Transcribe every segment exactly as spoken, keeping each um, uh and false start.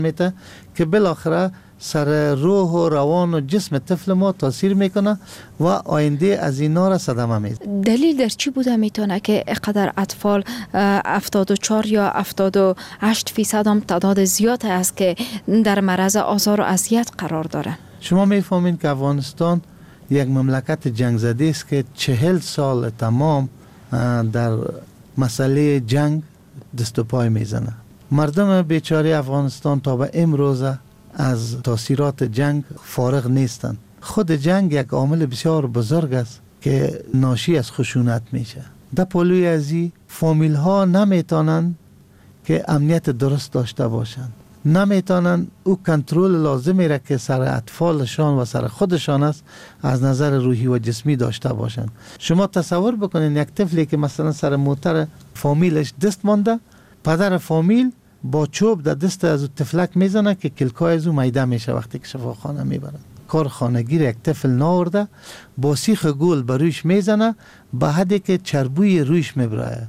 میته که بالاخره سر روح و روان و جسم طفل ما تاثیر میکنه و آینده از اینا را صدمه میزنه. دلیل در چی بوده میتونه که اینقدر اطفال هفتاد و چهار یا هفتاد و هشت فیصد هم تعداد زیاد است که در معرض آزار و اذیت قرار داره؟ شما میفهمین که افغانستان یک مملکت جنگ زده است که چهل سال تمام در مسئله جنگ دست و پای میزنه. مردم بیچاره افغانستان تا به امروز از تاثیرات جنگ فارغ نیستند. خود جنگ یک عامل بسیار بزرگ است که ناشی از خشونت میشه. در پلوی ازی فامیل ها نمیتونن که امنیت درست داشته باشند، نمیتونن او کنترل لازمی را که سر اطفالشان و سر خودشان است از نظر روحی و جسمی داشته باشند. شما تصور بکنین یک طفلی که مثلا سر موتر فامیلش دست مانده، پدر فامیل با چوب در دست از طفلک میزنه که کلکای از او میده میشه وقتی که شفاخانه میبرن. کار خانگیر یک طفل ناورده با سیخ گل بر رویش میزنه به حدی که چربوی رویش میبره.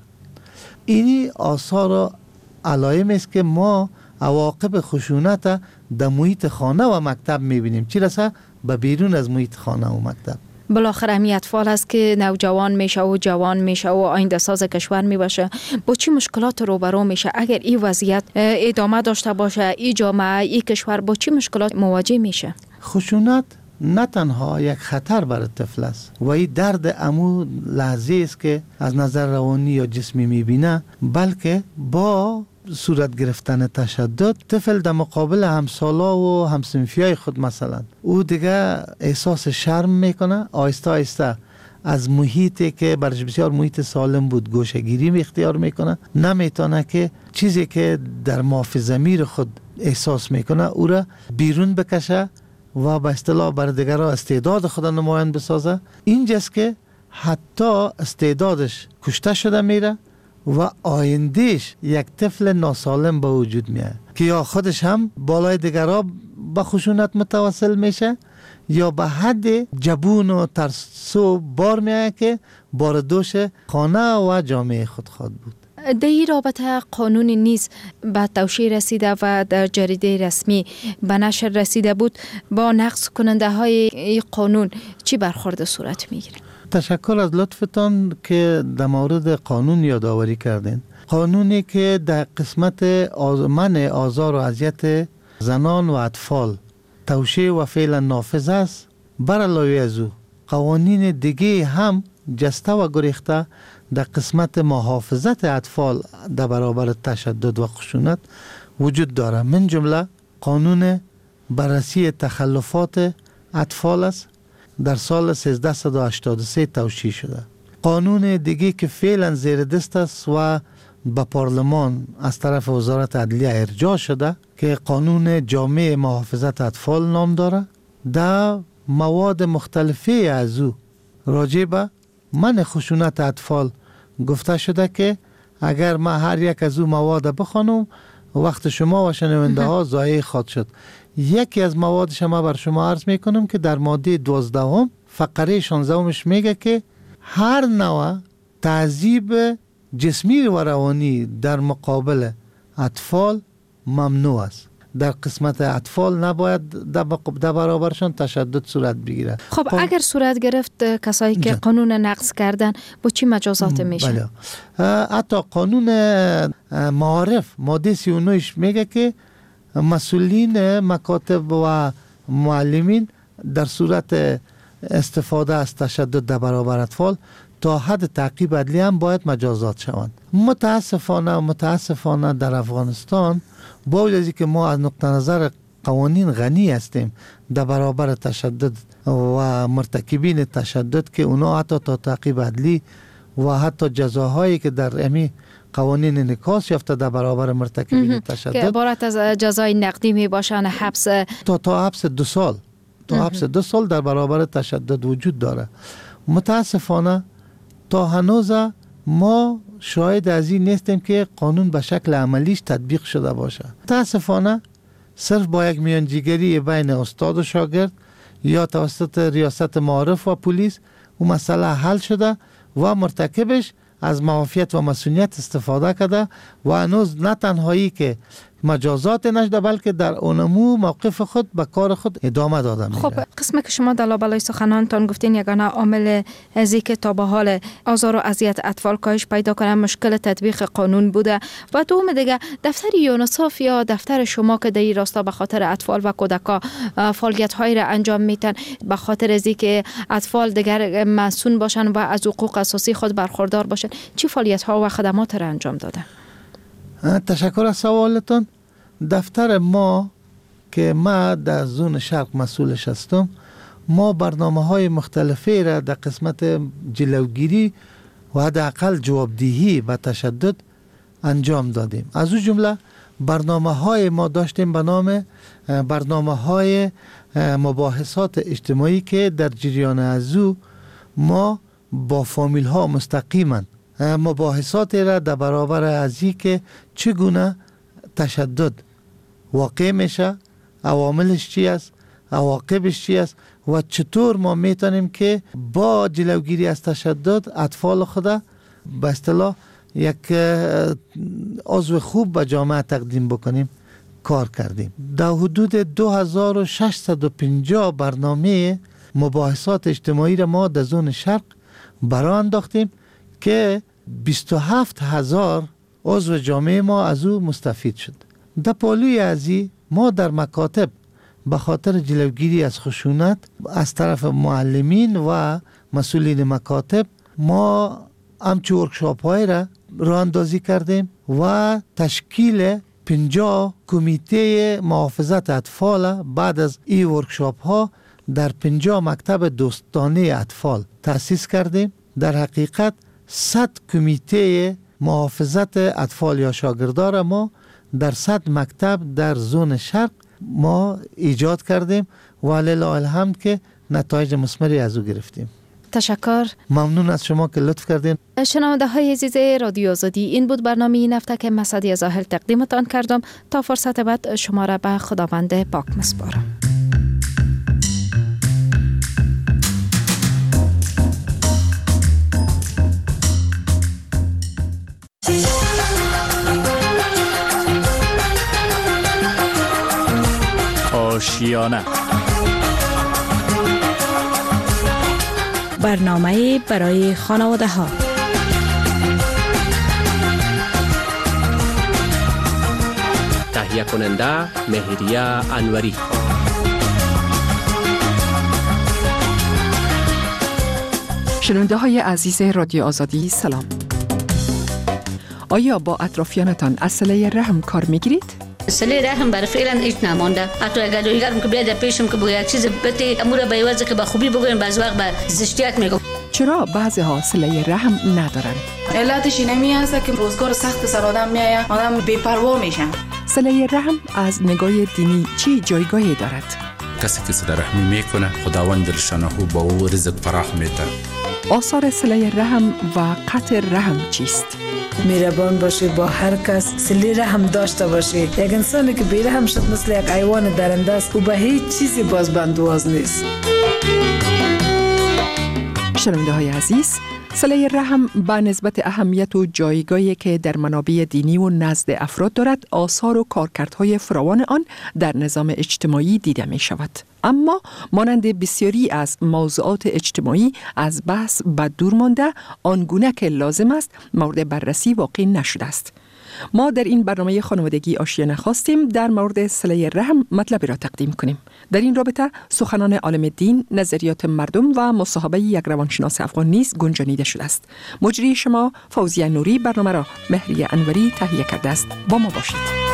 اینی آثار و علائم است که ما عواقب خشونت در محیط خانه و مکتب میبینیم، چی رسه به بیرون از محیط خانه و مکتب. بالاخره همی اطفال است که نوجوان میشه و جوان میشه و آینده ساز کشور میباشه. با چی مشکلات روبرو میشه اگر این وضعیت ادامه داشته باشه؟ این جامعه، این کشور با چی مشکلات مواجه میشه؟ خشونت نه تنها یک خطر برای طفل است و این درد امو لحظه است که از نظر روانی یا جسمی میبینه، بلکه با صورت گرفتن تشدد طفل در مقابل همسالا و همسنفیای خود مثلا او دیگه احساس شرم میکنه، آهسته آهسته از محیطی که برش بسیار محیط سالم بود گوشه‌گیری اختیار میکنه، نمیتونه که چیزی که در ماف ضمیر خود احساس میکنه او را بیرون بکشه و به اصطلاح بر دیگران استعداد خود نمایان بسازه. اینجاست که حتی استعدادش کشته شده میره و آیندهش یک طفل ناسالم به وجود میاد که یا خودش هم بالای دیگران به خشونت متوسل میشه یا به حد جبون و ترسو بار میاد که بار دوش خانه و جامعه خود خواهد بود. در این رابطه قانونی نیز به توشیح رسیده و در جریده رسمی به نشر رسیده بود. با نقض کننده های قانون چی برخورد صورت میگیره؟ تشکر از لطفتان که در مورد قانون یادآوری کردین. قانونی که در قسمت منع آزار و اذیت زنان و اطفال توشیح و فعلا نافذ است، بر علاوه از او قوانین دیگه هم جسته و گریخته در قسمت محافظت اطفال در برابر تشدد و خشونت وجود داره. من جمله قانون بررسی تخلفات اطفال است، در سال سیزده هشتاد و سه توشیح شده. قانون دیگه که فعلا زیر دست است و به پارلمان از طرف وزارت عدلیه ارجاع شده که قانون جامع محافظت اطفال نام داره، در مواد مختلفه از او راجع به منع خشونت اطفال گفته شده که اگر ما هر یک از او مواد بخوانم وقت شما و شنونده ها ضایع خواهد شد. یکی از موادش ما بر شما عرض میکنم که در ماده دوازدهم فقره شانزدهمش میگه که هر نوع تعذیب جسمی و روانی در مقابل اطفال ممنوع است. در قسمت اطفال نباید در برابرشان تشدد صورت بگیره. خب قا... اگر صورت گرفت کسایی که قانون نقض کردن با چی مجازات میشه؟ بله. حتی قانون معارف ماده سی و نه میگه که مسئولین مکاتب و معلمین در صورت استفاده از تشدد در برابر اطفال تا حد تعقیب عدلی هم باید مجازات شوند. متاسفانه متاسفانه در افغانستان با وجود از اینکه ما از نقطه نظر قوانین غنی هستیم در برابر تشدد و مرتکبین تشدد که اونا حتی تا تعقیب عدلی و حتی جزاهایی که در امی قوانین انعکاس یافته در برابر مرتکبین تشدد که عبارت از جزای نقدی می باشن، حبس تا تا حبس دو سال تا حبس دو سال در برابر تشدد وجود داره. متاسفانه تا هنوز ما شاهد از این نیستیم که قانون به شکل عملیش تطبیق شده باشه. متاسفانه صرف با یک میانجیگری بین استاد و شاگرد یا توسط ریاست معارف و پلیس و مسئله حل شده و مرتکبش از معافیت و مسئولیت استفاده کرده و هنوز نه تنهایی که مجازات نشده، بلکه در اونمو موقف خود به کار خود ادامه داده میره. خب قسمی که شما در لابلای سخنانتان گفتین یگانه عامل ازی که تا به حال آزار و اذیت اطفال کاهش پیدا کنه مشکل تطبیق قانون بوده و دوم دیگه دفتر یونیسف یا دفتر شما که در این راستا به خاطر اطفال و کودکا فعالیت هایی را انجام میتن به خاطر ازی که اطفال دیگر مسئول باشن و از حقوق اساسی خود برخوردار باشن، چی فعالیت ها و خدمات را انجام داده؟ تشکر از سوالتون. دفتر ما که ما در زون شرق مسئولش هستم، ما برنامه های مختلفی را در قسمت جلوگیری و حداقل جوابدهی و تشدد انجام دادیم. از او جمله برنامه های ما داشتیم به نام برنامه های مباحثات اجتماعی که در جریان از او ما با فامیل ها مستقیما مباحثات را در برابر ازی که چگونه تشدد واقع میشه، عواملش چی است، عواقبش چی است و چطور ما میتونیم که با جلوگیری از تشدد اطفال خدا به اصطلاح یک عضو خوب به جامعه تقدیم بکنیم کار کردیم. در حدود دو هزار و ششصد و پنجاه برنامه مباحثات اجتماعی را ما در زون شرق برای انداختیم که بیست و هفت هزار عضو جامعه ما از او مستفید شد. در پالوی ازی ما در مکاتب به خاطر جلوگیری از خشونت از طرف معلمین و مسئولین مکاتب ما همچه ورکشاپ های را راه اندازی کردیم و تشکیل پنجاه کمیته محافظت اطفال بعد از این ورکشاپ ها در پنجاه مکتب دوستانه اطفال تأسیس کردیم. در حقیقت صد کمیته محافظت اطفال یا شاگردار ما در صد مکتب در زون شرق ما ایجاد کردیم و لله الحمد که نتایج مثمری از او گرفتیم. تشکر. ممنون از شما که لطف کردین. شنونده های عزیز رادیو آزادی، این بود برنامه این هفته که من سعدیه زاهل تقدیمتان کردم. تا فرصت بعد شما را به خداوند پاک میسپارم. آشیانه، برنامه برای خانواده ها. تهیه کننده مهریه انوری. شنونده های عزیز رادیو آزادی سلام. آیا با اطرافیانتان از صله رحم کار میگیرید؟ صله رحم برای فعلا هیچ نمانده. حتی اگر دیگرم که بیاد پیشم که بگه یک چیز بده امور به عوض که به خوبی بگوین بعض وقت به زشتیت میگه. چرا بعضی ها صله رحم ندارن؟ علتش اینمی است که روزگار سخت سر آدم میآید، آدم بی‌پروا میشن. صله رحم از نگاه دینی چی جایگاهی دارد؟ کسی که صله رحمی میکنه خداوند دلشانه با او رزق فراخ میده. آثار صله رحم و قطع رحم چیست؟ مهربان باشی، با هر کس صله رحم داشته باشی. یک انسانی که بی‌رحم شد مثل یک حیوان درنده است و به هیچ چیزی باز بندواز نیست. شنونده های عزیز، صله رحم به نسبت اهمیت و جایگاهی که در منابع دینی و نزد افراد دارد، آثار و کارکردهای فراوان آن در نظام اجتماعی دیده می شود. اما مانند بسیاری از موضوعات اجتماعی از بحث به دور مانده، آنگونه که لازم است مورد بررسی واقع نشده است. ما در این برنامه خانوادگی آشیانه خواستیم در مورد صله رحم مطلبی را تقدیم کنیم. در این رابطه سخنان عالم دین، نظریات مردم و مصاحبه یک روانشناس افغان نیز گنجانیده شده است. مجری شما فوزیه نوری برنامه را مهریه انوری تهیه کرده است. با ما باشید.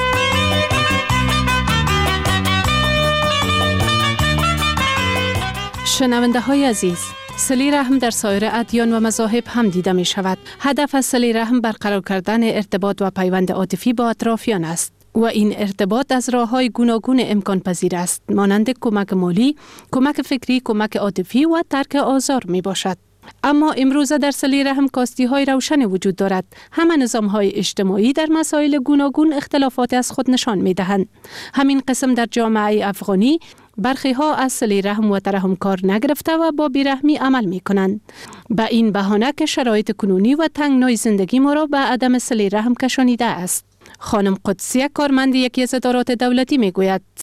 شنونده های عزیز، صله رحم در سایر ادیان و مذاهب هم دیده می شود. هدف از صله رحم برقرار کردن ارتباط و پیوند عاطفی با اطرافیان است و این ارتباط از راه‌های گوناگون امکان پذیر است، مانند کمک مالی، کمک فکری، کمک عاطفی و ترک آزار می باشد. اما امروزه در صله رحم کاستی های روشن وجود دارد. همه نظام های اجتماعی در مسائل گوناگون اختلافات از خود نشان می دهند. همین قسم در جامعه افغانی برخی ها از صله رحم و ترحم کار نگرفته و با بیرحمی عمل می کنند. به این بهانه که شرایط کنونی و تنگنای زندگی ما را به عدم صله رحم کشانیده است. خانم قدسیه کارمند یکی از ادارات دولتی می گوید